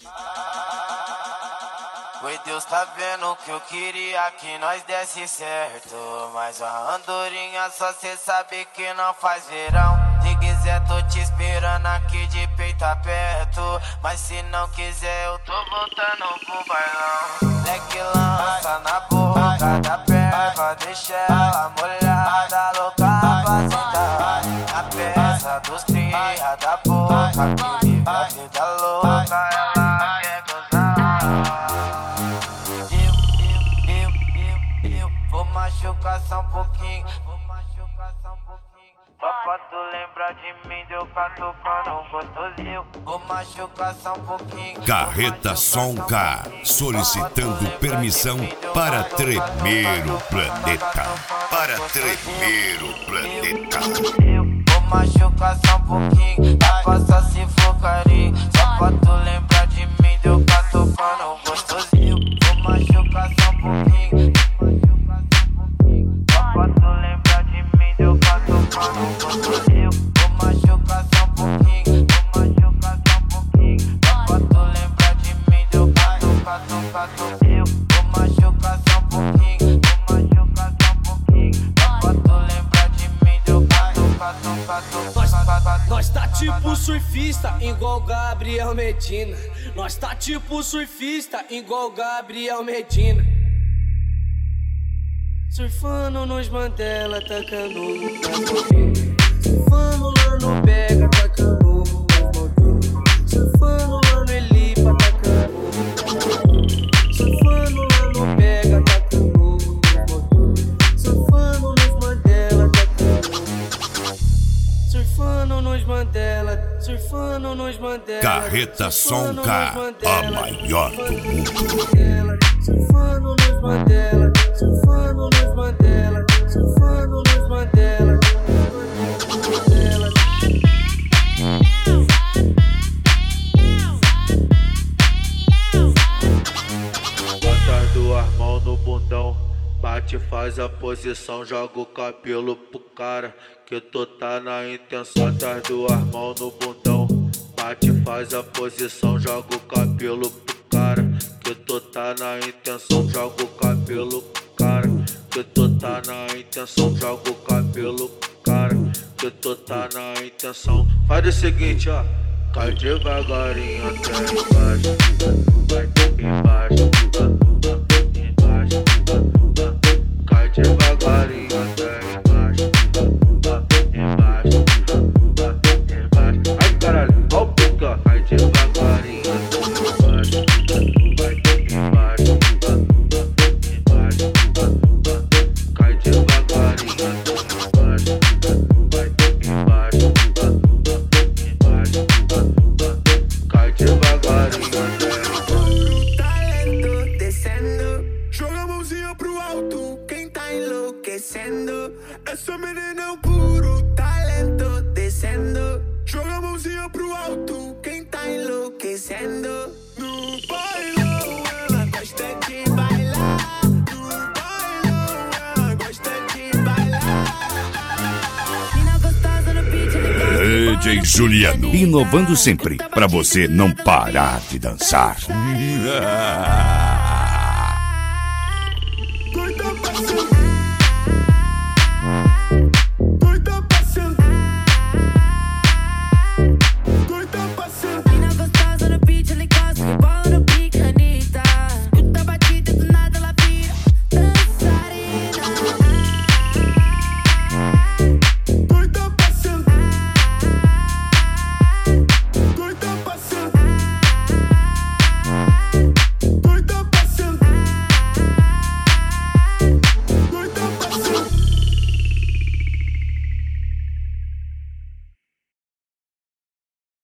Oi, Deus tá vendo que eu queria que nós desse certo, mas a andorinha só cê sabe que não faz verão. Se quiser tô te esperando aqui de peito aberto, mas se não quiser eu tô voltando pro bailão. Leque lança na boca da perna, deixa ela molhada, louca pra sentar. A peça dos cria da boca, que vive a vida louca, ela quer gozar. Eu vou machucar só um pouquinho, só pra tu lembrar de mim, deu catucando gostosinho. Vou machucar só um pouquinho. Carreta Som K, solicitando permissão para tremer o planeta. Para tremer o planeta. Vou machucar só um pouquinho, dá pra só se for carinho. Só pra tu lembrar de mim, deu catucando gostosinho. Vou machucar só um pouquinho, só pra tu lembrar de mim, deu catucando gostosinho. Vou machucar só um pouquinho, vou machucar só um pouquinho. Só pra tu lembrar de mim, deu catucando. Vou machucar só um pouquinho, vou machucar só um pouquinho. Só pra tu lembrar de mim, deu catucando. Nós tá tipo surfista, igual Gabriel Medina. Nós tá tipo surfista, igual Gabriel Medina. Surfando nos Mandela, tacando pra correr. Surfando lá no Pega, tacando nas Maldinas. Surfando lá no Elipa, tacando. Surfando lá no Pega, tacando nas Maldinas. Surfando nos Mandela, tacando. Surfando nos Mandela, surfando nos Mandela. Carreta Som K, a maior do mundo. Surfando nos Mandela, surfando nos Mandela, surfando nos Mandela. Bota as duas mãos no bundão, bate, faz a posição, joga o cabelo pro cara, que tu tá na intenção. Bota as duas mãos no bundão, bate, faz a posição, joga o cabelo pro cara, que tu tá na intenção. Joga o cabelo pro cara, que tu tá na intenção. Joga o cabelo pro cara, que tu tá na intenção. Faz o seguinte, ó, cai devagarinho até embaixo, vai embaixo, embaixo, cai devagarinho até embaixo, embaixo, embaixo. Ai caralho, ó o pica, cai devagarinho até embaixo, vai embaixo, embaixo, cai devagarinho até embaixo, vai embaixo, embaixo, cai devagarinho até embaixo. Talento descendo, joga a mãozinha pro alto, quem tá enlouquecendo. Essa menina é um puro talento descendo, joga a mãozinha pro alto, quem tá enlouquecendo. No bailão ela gosta de bailar, no bailão ela gosta de bailar. Mina gostosa no beat, DJ Juliano, inovando sempre, pra você não parar de dançar.